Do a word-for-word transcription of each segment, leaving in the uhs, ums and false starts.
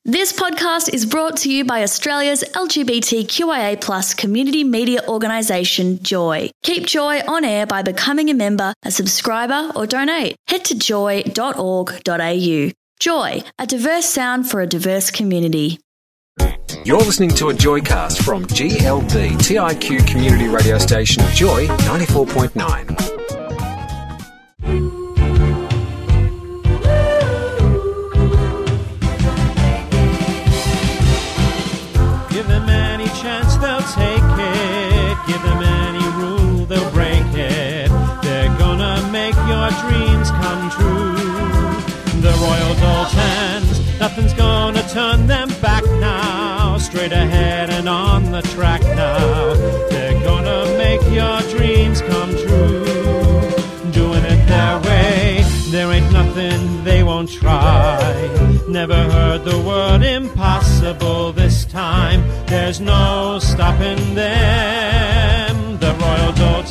This podcast is brought to you by Australia's L G B T Q I A plus community media organisation, Joy. Keep Joy on air by becoming a member, a subscriber or donate. Head to joy dot org dot a u. Joy, a diverse sound for a diverse community. You're listening to a Joycast from G L B T I Q community radio station Joy ninety-four point nine. Give them any chance, they'll take it. Give them any rule, they'll break it. They're gonna make your dreams come true. The Royal Daltons, nothing's gonna turn them back now. Straight ahead and on the track now. They're gonna make your dreams come true. Doing it their way, there ain't nothing they won't try. Never heard the word impossible this time. There's no stopping them. The Royal Daltons.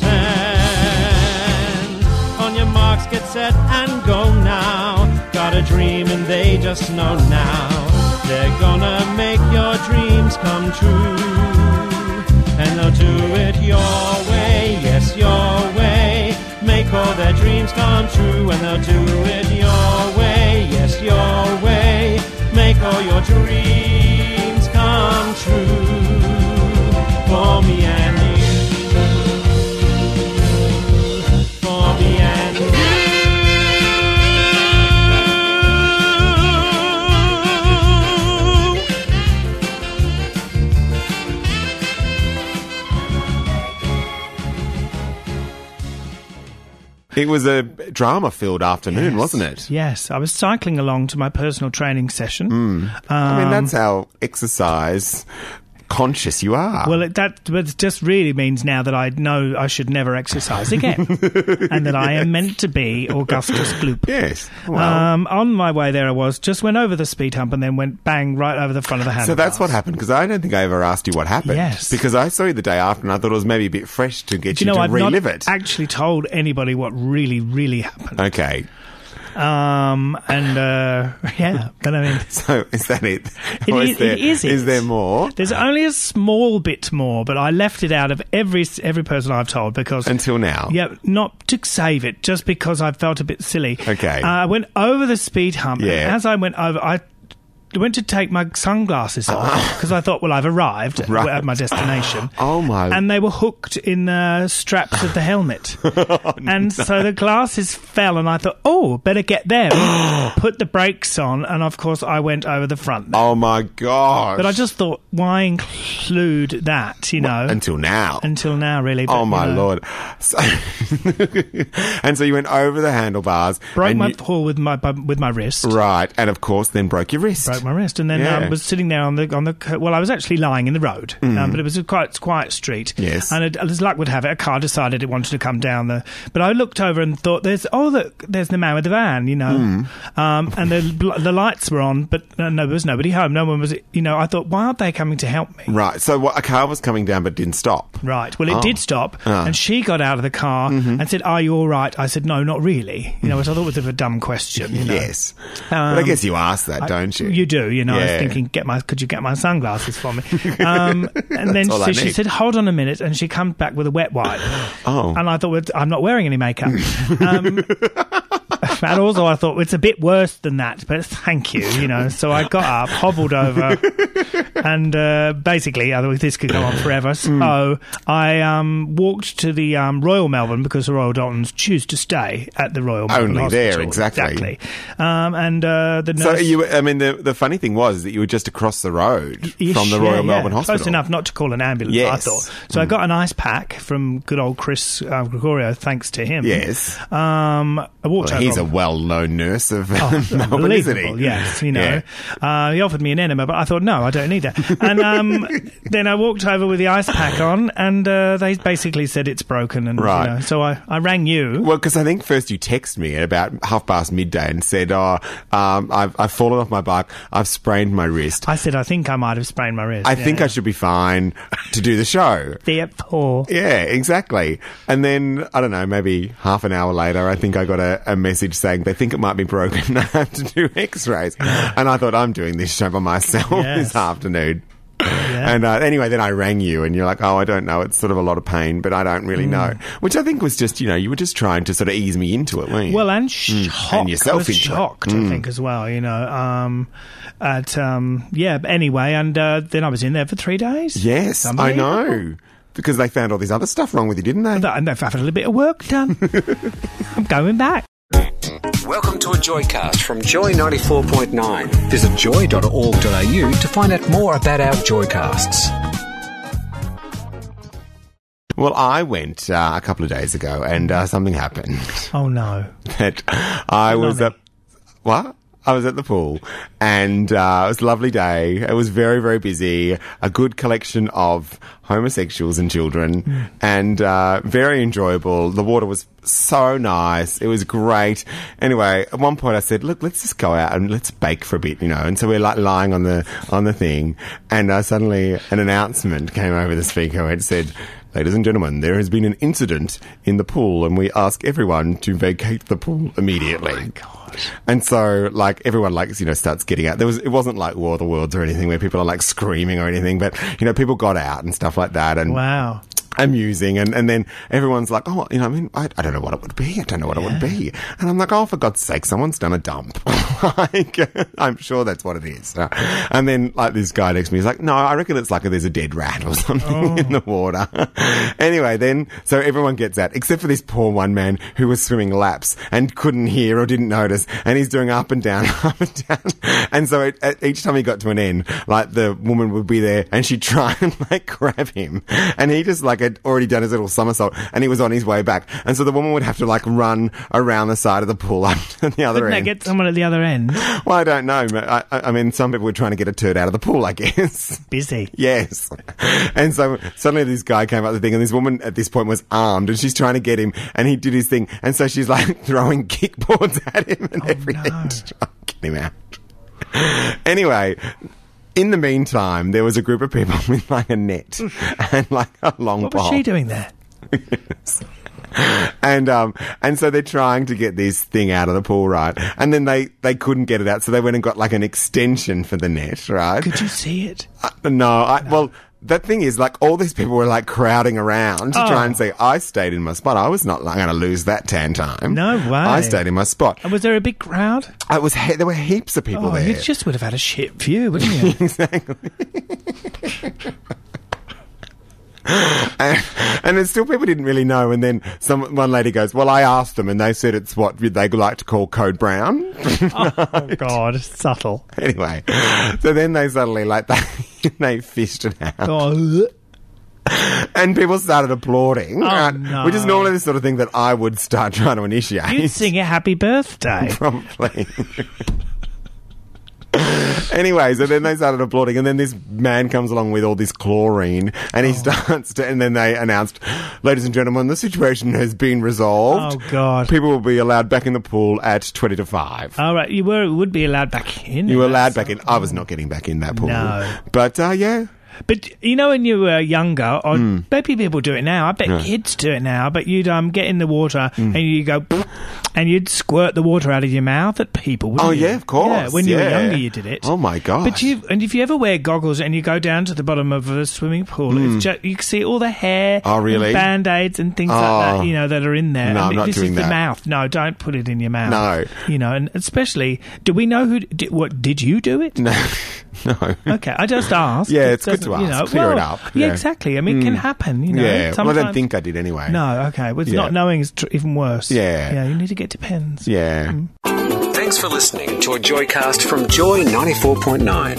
On your marks, get set and go now. Got a dream and they just know now. They're gonna make your dreams come true. And they'll do it your way, yes, your way. Make all their dreams come true. And they'll do it your way, yes, your way. Make all your dreams come true. For me and you. For me and you. It was a drama-filled afternoon, Yes. wasn't it? Yes, I was cycling along to my personal training session. Mm. I mean, that's how exercise conscious you are. Well, it, that but just really means now that I know I should never exercise again, and that I am meant to be Augustus Gloop. Yes. Well, Um, on my way there, I was just went over the speed hump and then went bang right over the front of the handlebars. so that's what happened, because I don't think I ever asked you what happened. Yes. Because I saw you the day after and I thought it was maybe a bit fresh to get Do you, you know, to I've relive not it. actually told anybody what really, really happened. Okay. Um, and uh, yeah, but I mean, So is that it? It Or is- there, it is it. Is there more? there's only a small bit more, but I left it out of every every person I've told because Until now? Yeah, not to save it, just because I felt a bit silly. Okay. Uh, I went over the speed hump, Yeah. and as I went over, I went to take my sunglasses off because I thought, well, I've arrived at- Right. at my destination. Oh, my... And they were hooked in the straps of the helmet. and so the glasses fell, and I thought, oh, better get them. Put the brakes on, and of course I went over the front. Oh, my gosh. But I just thought, why include that, you know? Until now. Until now, really. But, Oh, my you know, Lord. So and so you went over the handlebars. Broke and my you- fall with my with my wrist. Right. And, of course, then broke your wrist. Broke my wrist, and then Yeah. I was sitting there on the on the well. I was actually lying in the road, um, but it was a quite quiet street. Yes. and it, as luck would have it, a car decided it wanted to come down the. But I looked over and thought, "There's oh, look, there's the man with the van," you know, um, and the the lights were on, but no, no, there was nobody home. No one was, you know. I thought, why aren't they coming to help me? Right. So what, a car was coming down but didn't stop. Right. Well, it Oh. did stop, Ah. and she got out of the car and said, "Are you all right?" I said, "No, not really." You know, which I thought was a bit of a dumb question. You know? Yes. but I Um, guess you asked that, I- don't you? You do, you know. I was Yeah. thinking, get my, could you get my sunglasses for me? Um, and then all so I she need. said, hold on a minute, and she comes back with a wet wipe. Oh. And I thought, well, I'm not wearing any makeup. um, and also I thought, well, it's a bit worse than that, but thank you, you know. So I got up, hobbled over, and uh, basically, otherwise this could go on forever. So I um, walked to the um, Royal Melbourne, because the Royal Daltons choose to stay at the Royal Melbourne Only there, Hospital. exactly. Exactly. Um, and uh, the So nurse... you, I mean, the the funny thing was that you were just across the road Ish, from the yeah, Royal yeah. Melbourne Hospital. Close enough not to call an ambulance, I Yes. thought. So I got an ice pack from good old Chris uh, Gregorio, thanks to him. Yes. Um, I walked Well, over. he's a well-known nurse of Oh, Melbourne, isn't unbelievable, he? yes, you know. Yeah. Uh, he offered me an enema, but I thought, no, I don't need that. And um, then I walked over with the ice pack on, and uh, they basically said it's broken. And Right. you know, so I, I rang you. Well, because I think first you texted me at about half past midday and said, oh, um, I've, I've fallen off my bike, I've sprained my wrist. I said, I think I might have sprained my wrist. I Yeah. think I should be fine to do the show. Therefore. Yeah, exactly. And then, I don't know, maybe half an hour later, I think I got a, a message saying they think it might be broken and I have to do x-rays. And I thought, I'm doing this show by myself Yes. this afternoon. Yeah. And uh, anyway, then I rang you and you're like, oh, I don't know. It's sort of a lot of pain, but I don't really know. Which I think was just, you know, you were just trying to sort of ease me into it, weren't you? Well, and shocked. And yourself I was into it. shocked, I think, as well, you know. Um, at, um, yeah, but anyway, and uh, then I was in there for three days. Yes, I Unbelievable. know. Because they found all this other stuff wrong with you, didn't they? And I've had a little bit of work done. I'm going back. Welcome to a Joycast from Joy ninety-four point nine. Visit joy dot org dot a u to find out more about our Joycasts. Well, I went uh, a couple of days ago and uh, something happened. Oh, no. that I was Blimey. at... What? I was at the pool and uh, it was a lovely day. It was very, very busy. A good collection of homosexuals and children Mm. and uh, very enjoyable. The water was so nice. It was great. Anyway, at one point I said, look, let's just go out and let's bake for a bit, you know. And so we're like lying on the, on the thing and uh, suddenly an announcement came over the speaker and said, ladies and gentlemen, there has been an incident in the pool and we ask everyone to vacate the pool immediately. Oh, my God. And so, like, everyone, like, you know, starts getting out. There was, it wasn't like War of the Worlds or anything where people are, like, screaming or anything, but, you know, people got out and stuff like that. And Wow. amusing, and, and then everyone's like, oh, you know, I mean, I, I don't know what it would be. I don't know what Yeah. it would be. And I'm like, oh, for God's sake, someone's done a dump. Like, I'm sure that's what it is. And then, like, this guy next to me is like, no, I reckon it's like there's a dead rat or something Oh. in the water. Anyway, then, so everyone gets out, except for this poor one man who was swimming laps and couldn't hear or didn't notice, and he's doing up and down, up and down. And so it, at each time he got to an end, like, the woman would be there and she'd try and, like, grab him. And he just, like, had already done his little somersault and he was on his way back. And so the woman would have to, like, run around the side of the pool up to the other Couldn't they end. get someone at the other end? Well, I don't know. but I, I I mean, some people were trying to get a turd out of the pool, I guess. Busy. Yes. And so suddenly this guy came up the thing and this woman at this point was armed and she's trying to get him and he did his thing. And so she's like throwing kickboards at him and Oh, everything no. to try and get him out. Anyway, in the meantime, there was a group of people with like a net and like a long What pole. was she doing there? And um and so they're trying to get this thing out of the pool, right? And then they they couldn't get it out, so they went and got like an extension for the net, right? Could you see it? Uh, no, I, well, that thing is, like, all these people were, like, crowding around to Oh. try and say, I stayed in my spot. I was not like, going to lose that tan time. No way. I stayed in my spot. And was there a big crowd? I was he- there were heaps of people Oh, there. you just would have had a shit view, wouldn't you? Exactly. and, and then still people didn't really know. And then some one lady goes, well, I asked them and they said it's what they like to call code brown. Oh, God, subtle. Anyway, so then they suddenly, like, they, they fished it out. Oh, And people started applauding, Oh, right? no. Which is normally the sort of thing that I would start trying to initiate. you'd sing a happy birthday. Probably. Anyway, so then they started applauding, and then this man comes along with all this chlorine, and he starts to, and then they announced, ladies and gentlemen, the situation has been resolved. Oh, God. People will be allowed back in the pool at twenty to five. All right, you were would be allowed back in. You were and allowed that's- back in. I was not getting back in that pool. No. But, uh, yeah. But you know, when you were younger, or Hmm. maybe people do it now. I bet kids do it now. But you'd um get in the water Hmm. and you go, and you'd squirt the water out of your mouth at people. Wouldn't Oh, you? yeah, of course. Yeah, when you were yeah. younger, you did it. Oh, my gosh. But you and if you ever wear goggles and you go down to the bottom of a swimming pool, it's just, you can see all the hair, Hmm. Oh, really? band aids and things like Oh. that. You know that are in there. No, and I'm not this doing is that. the mouth. No, don't put it in your mouth. No. You know, and especially, do we know who? Did, what did you do it? No. No. Okay, I just asked. Yeah, It it's good to doesn't- you ask. know, Clear it well, up. Yeah, Yeah. exactly. I mean, it can happen. You know, Yeah. Well, I Sometimes- don't think I did anyway. No, okay. Well, it's Yeah. not knowing is tr- even worse. Yeah. Yeah, you need to get to pens. Yeah. Thanks for listening to a Joycast from Joy ninety-four point nine.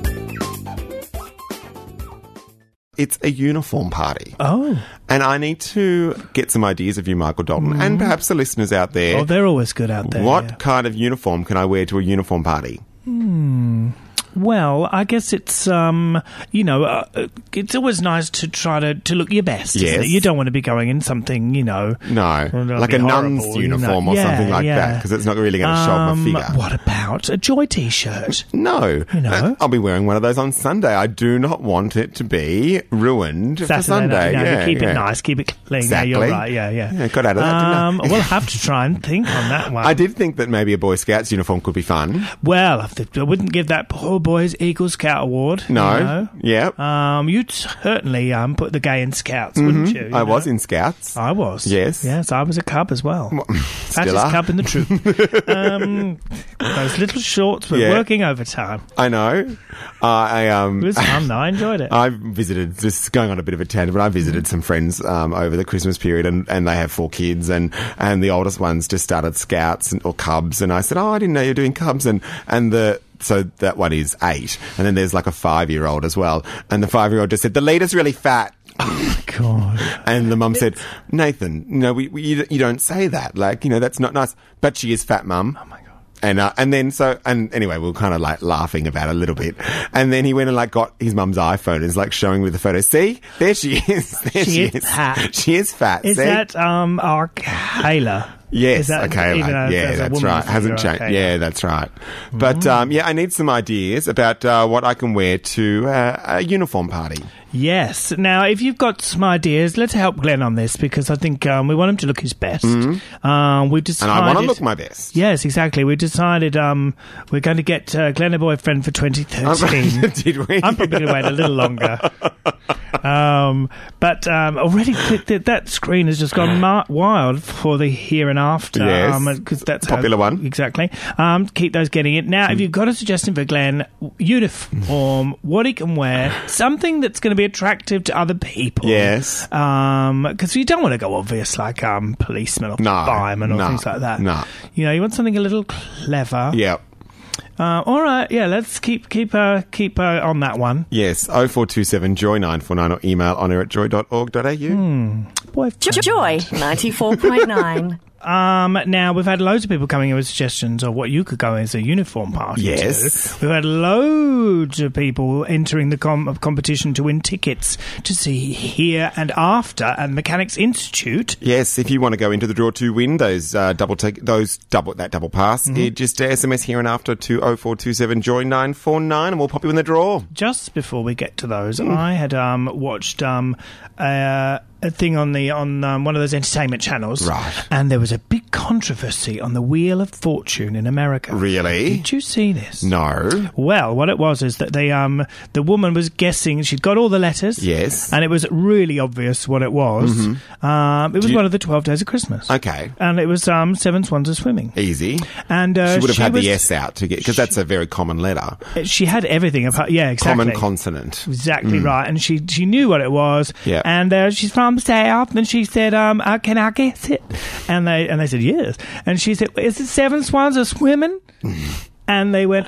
It's a uniform party. Oh. And I need to get some ideas of you, Michael Dalton, and perhaps the listeners out there. Oh, they're always good out there. what yeah. kind of uniform can I wear to a uniform party? Well, I guess it's, um, you know, uh, it's always nice to try to, to look your best. Isn't Yes. it? You don't want to be going in something, you know. No, Well, that'll like be a nun's horrible, you uniform know. or Yeah, something like yeah. that, because it's not really going to show off Um, my figure. What about a Joy t-shirt? No. You know. Uh, I'll be wearing one of those on Sunday. I do not want it to be ruined for Sunday. night, no, yeah, keep yeah. it nice, keep it clean. Exactly. Yeah, you're right. Yeah, yeah. Yeah, got out of that, didn't I? Um, we'll have to try and think on that one. I did think that maybe a Boy Scouts uniform could be fun. Well, if the- I wouldn't give that poor boy's Eagle Scout award. No. You know? Yep. Um, you'd certainly um, put the gay in Scouts, wouldn't you? you Mm-hmm. I was know? in Scouts. I was. Yes. Yes, I was a cub as well. Still Fattest are. cub in the troop. um, those little shorts were Yeah. working overtime. I know. Uh, I um. It was fun, though. I enjoyed it. I visited, just going on a bit of a tangent, but I visited some friends um, over the Christmas period, and, and they have four kids, and, and the oldest one's just started Scouts and, or Cubs, and I said, oh, I didn't know you were doing Cubs, and, and the so that one is eight, and then there's like a five-year-old as well, and the five-year-old just said, the leader's really fat. God. And the mum said, Nathan, you know, we, we, you you don't say that. Like, you know, that's not nice. But she is fat, mum. Oh, my God. And uh, and then so and anyway, we were kind of like laughing about it a little bit. And then he went and like got his mum's iPhone and is like showing me the photo. See, there she is. There She she, is is. fat. She is fat. Is see? that um, our Kayla? Yes, Is that- okay, even like, though yeah, as a that's woman, right. it's Hasn't your changed. okay. Yeah, that's right. But um, yeah, I need some ideas about uh, what I can wear to uh, a uniform party. Yes. Now, if you've got some ideas, let's help Glenn on this because I think um, we want him to look his best. Um, we've decided, And I want to look my best. Yes, exactly. We decided um, we're going to get uh, Glenn a boyfriend for twenty thirteen. Did we? I'm probably going to wait a little longer. Um, but um, already th- th- that screen has just gone mar- wild for the here and after. Yes. Because that's how- Popular one. Exactly. Um, keep those getting it. Now, if you've got a suggestion for Glenn, uniform, what he can wear, something that's going to be attractive to other people. Yes. Because you don't want to go obvious like um, policeman or No, fireman or no, things like that. no. You know, you want something a little clever. Yep. Uh, all right, yeah, let's keep keep uh, keep uh, on that one. Yes, oh four two seven joy nine four nine or email on air at joy dot org dot a u. Hmm. Boy, Joy ninety-four point nine. Um, now, we've had loads of people coming in with suggestions of what you could go as a uniform party Yes. to. We've had loads of people entering the com- competition to win tickets to see Here and After at Mechanics Institute. Yes, if you want to go into the draw to win those uh, double take those double that double pass, Mm-hmm. you just uh, S M S here and after to oh four two seven joy nine four nine and we'll pop you in the draw. Just before we get to those, I had um, watched um, uh, a thing on the on um, one of those entertainment channels, Right. And there was a big controversy on the Wheel of Fortune in America. Really? Did you see this? No. Well, what it was is that they um the woman was guessing she'd got all the letters. Yes. And it was really obvious what it was. Um, it was you- one of the twelve days of Christmas. Okay. And it was um Seven Swans of Swimming. Easy. And uh, she would have had was, the S out to get because that's a very common letter. She had everything. Apart, yeah, exactly. Common consonant. Exactly right, and she she knew what it was. Yeah. And uh, she's from South, and she said, um, uh, "Can I guess it?" And they and they said yes. And she said, "Is it seven swans are swimming?" And they went,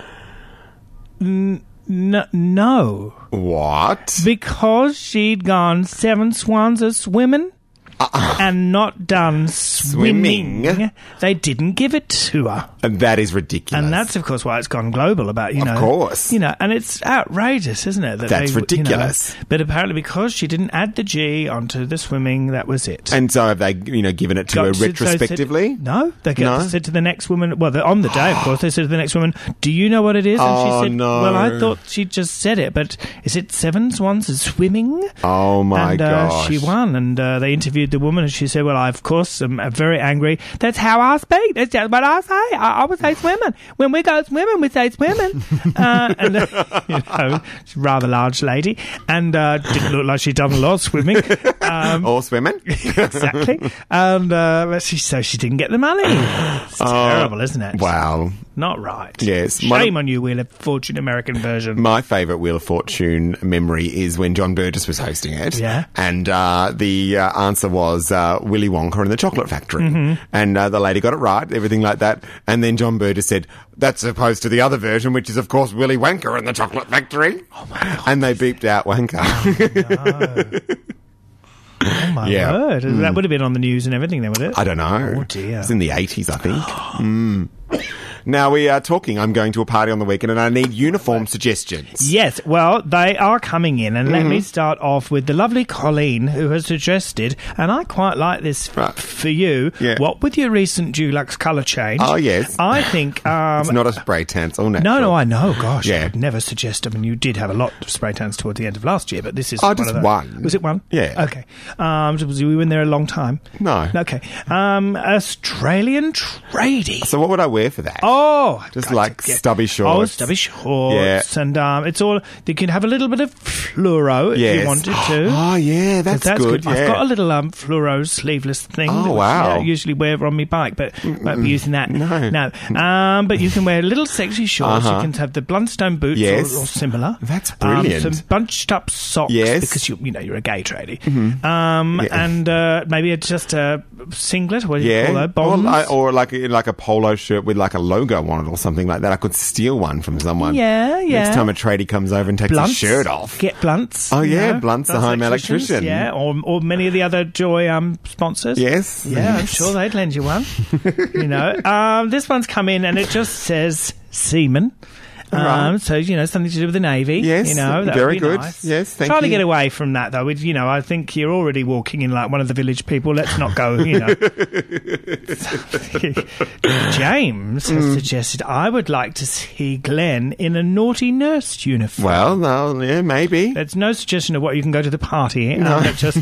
"N- n- "No," What? because she'd gone seven swans are swimming. And not done swimming. Swimming. They didn't give it to her. And that is ridiculous. And that's, of course, why it's gone global about, you Of know. course. You know, and it's outrageous, isn't it? That That's they, ridiculous. You know, but apparently because she didn't add the G onto the swimming, that was it. And so have they, you know, given it to Got her to- so said- retrospectively? no. They got, No? said to the next woman, well, the, on the day, of course, they said to the next woman, do you know what it is? And Oh, she said, no. well, I thought she just said it, but is it seven swans is swimming? Oh my and, uh, gosh. she won, and uh, they interviewed the woman, and she said, well, I, of course, am uh, very angry. That's how I speak. That's just what I say. I, I would say swimming. When we go swimming, we say swimming. uh, and, uh, you know, she's a rather large lady, and uh, didn't look like she'd done a lot of swimming. Um, Or swimming? exactly. And uh, but she, so she didn't get the money. It's terrible, isn't it? Wow. Not right. Yes. Shame One of- on you, Wheel of Fortune American version. My favourite Wheel of Fortune memory is when John Burgess was hosting it. Yeah. And uh, the uh, answer was uh, Willy Wonka and the Chocolate Factory. Mm-hmm. And uh, the lady got it right, everything like that. And then John Burgess said, that's opposed to the other version, which is, of course, Willy Wonka and the Chocolate Factory. Oh, my God. And they beeped out Wonka. Oh, my Yeah. word. That would have been on the news and everything then, would it? I don't know. Oh, dear. It was in the eighties, I think. mm. Now, we are talking, I'm going to a party on the weekend and I need uniform suggestions. Yes, well, they are coming in, and Mm-hmm. let me start off with the lovely Colleen, who has suggested, and I quite like this f- Right. for you, Yeah. what with your recent Dulux colour change. Oh, yes. I think... Um, It's not a spray tan, it's all natural. no, no, I know. Gosh, Yeah. I would never suggest. I mean, you did have a lot of spray tans toward the end of last year, but this is Oh, one just of the- one. Was it one? Yeah. Okay. Um, was you in there a long time? No. Okay. Um, Australian tradie. So what would I wear for that? Oh, Just God, like yeah. stubby Oh, shorts. stubby shorts, Yeah. and um, it's all. You can have a little bit of fluoro if Yes. you wanted to. Oh, yeah, that's, that's good. Yeah. I've got a little um, fluoro sleeveless thing. Oh, that was, wow. yeah, I usually wear on my bike, but won't be using that. No. no. Um, but you can wear little sexy shorts. Uh-huh. You can have the Bluntstone boots Yes. or, or similar. That's Um, brilliant. some bunched up socks Yes. because you you know you're a gay tradie. Um, Yeah. and uh, maybe a, just a singlet. What do you Yeah, call that? or, Bonds. li- or like a, like a polo shirt with like a logo on it or something like that. I could steal one from someone. Yeah, yeah. Next time a tradie comes over and takes Blunts. his shirt off. Get Blunts. Oh, you yeah, know, Blunts, the those home electricians, electrician. Yeah, or, or many of the other Joy um, sponsors. Yes. Yeah, I'm Yes. sure they'd lend you one. you know, um, this one's come in and it just says seaman. Um, Right. So, you know, something to do with the Navy. Yes, you know, that very would be good. Nice. Yes, thank Trying to you. get away from that, though. With, you know, I think you're already walking in like one of the village people. Let's not go, you know. James has Mm. suggested I would like to see Glenn in a naughty nurse uniform. Well, no, yeah, maybe. There's no suggestion of what you can go to the party in. No. Just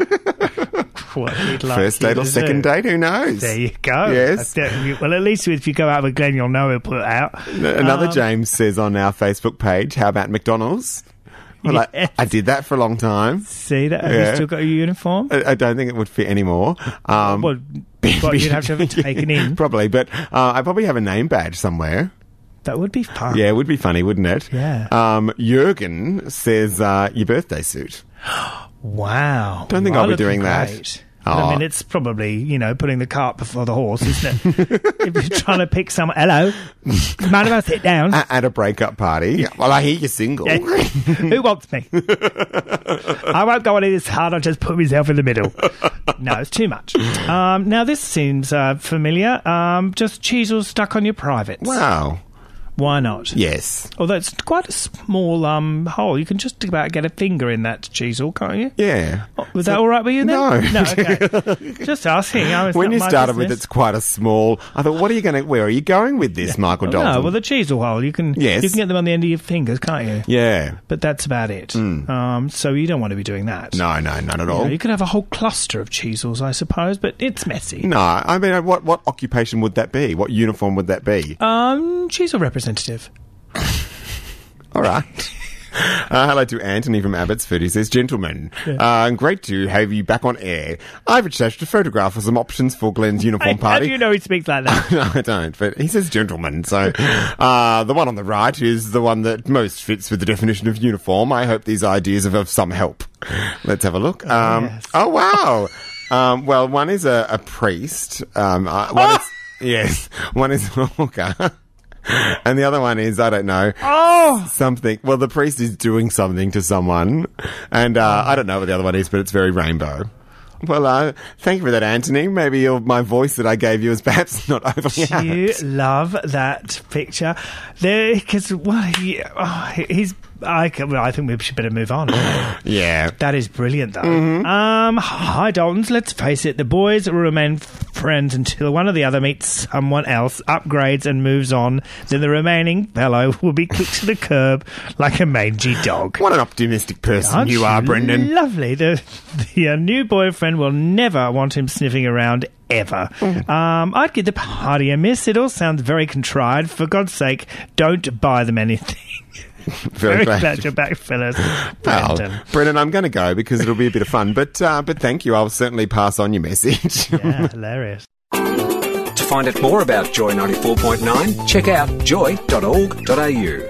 what you'd like First you date or to second do. date, who knows? There you go. Yes. That's it. Well, at least if you go out with Glenn, you'll know he'll put it out. Another Um, James says on our Facebook page, how about McDonald's? Well, Yes. I, I did that for a long time. See that? Have Yeah. you still got your uniform? I, I don't think it would fit anymore. Um, well, what, you'd have to have it taken in. Probably, but uh, I probably have a name badge somewhere. That would be fun. Yeah, it would be funny, wouldn't it? Yeah. Um, Jurgen says uh, your birthday suit. Wow. Don't think You I'll are be doing looking that. great. Oh. I mean, it's probably, you know, putting the cart before the horse, isn't it? If you're trying to pick someone. Hello. Mind if I sit down? A- At a breakup party. Well, I hear you're single. Yeah. Who wants me? I won't go on this hard. I'll just put myself in the middle. No, it's too much. Um, now, this seems uh, familiar. Um, just Cheezels stuck on your privates. Wow. Why not? Yes. Although it's quite a small um, hole. You can just about get a finger in that Cheezel, can't you? Yeah. Oh, was that all right with you then? No. No, okay. Just asking. I was When not you my started with business. it's quite a small, I thought, what are you going to, where are you going with this, Michael Oh, Dalton? no, well, the Cheezle hole, you can, Yes. you can get them on the end of your fingers, can't you? Yeah. But that's about it. Um, so you don't want to be doing that. No, no, none at You all. know, you could have a whole cluster of Cheezels, I suppose, but it's messy. No, I mean, what, what occupation would that be? What uniform would that be? Um, Cheezle representative. All right. Uh, hello to Anthony from Abbotsford. He says, gentlemen, uh, great to have you back on air. I've attached a photograph of some options for Glenn's uniform How party. do you know he speaks like that? No, I don't, but he says gentlemen. So uh, the one on the right is the one that most fits with the definition of uniform. I hope these ideas are of some help. Let's have a look. Um, yes. Oh, wow. um, well, one is a, a priest. Um, uh, one is, yes, one is a hooker. And the other one is, I don't know, Oh! something. Well, the priest is doing something to someone. And uh, I don't know what the other one is, but it's very rainbow. Well, uh, thank you for that, Anthony. Maybe your, my voice that I gave you is perhaps not overly Do you apt. love that picture? There, because, well, he, oh, he's... I, can, well, I think we should better move on. Yeah. That is brilliant, though. Mm-hmm. Um, hi, Daltons. Let's face it, the boys will remain friends until one or the other meets someone else, upgrades, and moves on. Then the remaining fellow will be kicked to the curb like a mangy dog. What an optimistic person Aren't you are, Brendan. Lovely. The, the uh, new boyfriend will never want him sniffing around ever. Mm. Um, I'd give the party a miss. It all sounds very contrived. For God's sake, don't buy them anything. Very, Very glad you're back, fellas. Well, Brendan. Brendan, I'm going to go because it'll be a bit of fun. But uh, but thank you. I'll certainly pass on your message. Yeah, hilarious. To find out more about Joy ninety-four point nine, check out joy dot org dot a u.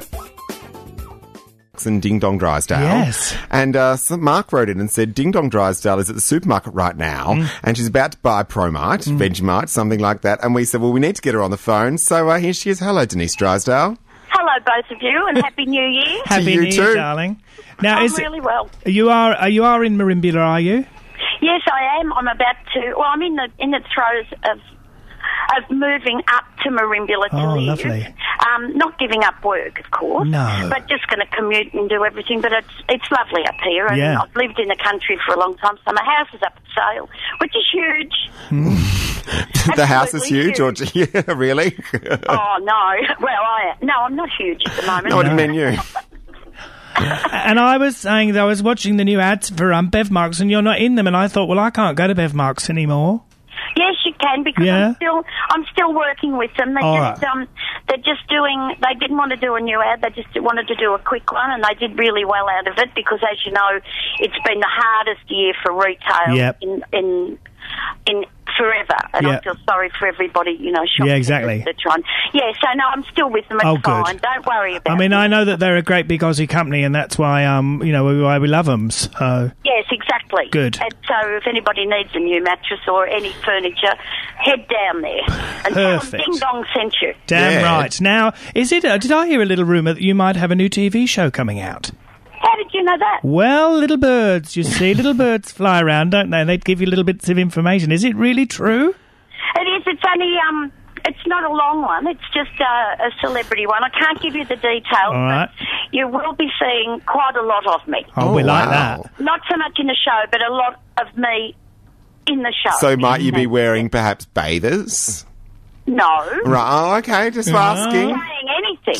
And Ding Dong Drysdale. Yes. And uh, so Mark wrote in and said, Ding Dong Drysdale is at the supermarket right now Mm. and she's about to buy Promite, Vegemite, something like that. And we said, well, we need to get her on the phone. So uh, here she is. Hello, Denise Drysdale. Hello, both of you, and Happy New Year. Happy you New Year, too. darling. Now, I'm is really well. you are uh, you are in Marimbula, are you? Yes, I am. I'm about to. Well, I'm in the in the throes of of moving up to Merimbula to Oh, live. lovely. Um, not giving up work, of course. No. But just going to commute and do everything. But it's it's lovely up here. And Yeah. I've lived in the country for a long time, so my house is up for sale, which is huge. The house is Absolutely huge, or yeah, really? Oh, no. Well, I no, I'm not huge at the moment. No, I didn't mean you. And I was saying that I was watching the new ads for um, Bev Marks, and you're not in them, and I thought, well, I can't go to Bev Marks anymore. Yes, you can, because Yeah. I'm still I'm still working with them. They All just right. um they're just doing. They didn't want to do a new ad. They just wanted to do a quick one, and they did really well out of it because, as you know, it's been the hardest year for retail Yep. in in in forever. And Yep. I feel sorry for everybody, you know. shopping Yeah, exactly. They're trying. Yeah, so no, I'm still with them. It's Oh, good. fine. Don't worry about. I mean, it. I know that they're a great big Aussie company, and that's why, um, you know, why we love them. So, Yes, exactly. Good. And so if anybody needs a new mattress or any furniture, head down there. And tell them Perfect. Ding Dong sent you. damn Yeah. right. Now, is it? Uh, did I hear a little rumor that you might have a new T V show coming out? How did you know that? Well, little birds, you see, little birds fly around, don't they? They give you little bits of information. Is it really true? It is. It's only, um, it's not a long one. It's just uh, a celebrity one. I can't give you the details, All right. but you will be seeing quite a lot of me. Oh, we like wow. that. Not so much in the show, but a lot of me in the show. So might you be wearing perhaps bathers? No. Right. Oh, okay. Just No. asking. Saying anything.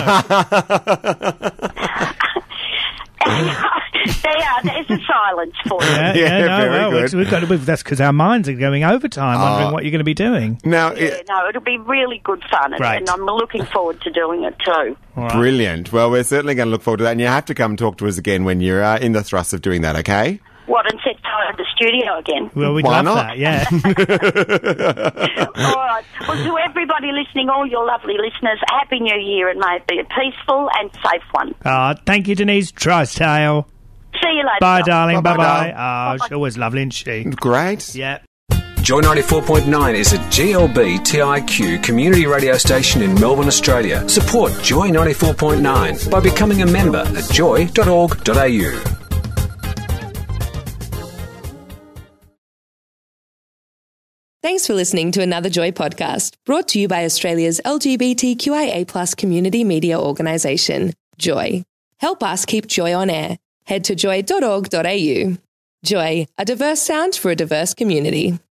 there are. There's a silence for you. Yeah, Yeah, yeah, no, very well, good. We've got to, that's because our minds are going overtime, wondering Oh. what you're going to be doing. Now, Yeah, it, no, it'll be really good fun, and, Right. and I'm looking forward to doing it too. brilliant. Well, we're certainly going to look forward to that, and you have to come talk to us again when you're uh, in the thrust of doing that. Okay? What, and set fire to the studio again? Well, we'd Why love not? that, yeah. All right. Well, to everybody listening, all your lovely listeners, Happy New Year, and may it be a peaceful and safe one. Ah, thank you, Denise Trustale. See you later. Bye, darling. Bye-bye, Bye-bye. darling. Ah, she's always lovely, isn't she? Great. Yeah. Joy ninety-four point nine is a G L B T I Q community radio station in Melbourne, Australia. Support Joy ninety-four point nine by becoming a member at joy dot org dot a u. Thanks for listening to another Joy podcast, brought to you by Australia's L G B T Q I A plus community media organisation, Joy. Help us keep Joy on air. Head to joy dot org dot a u. Joy, a diverse sound for a diverse community.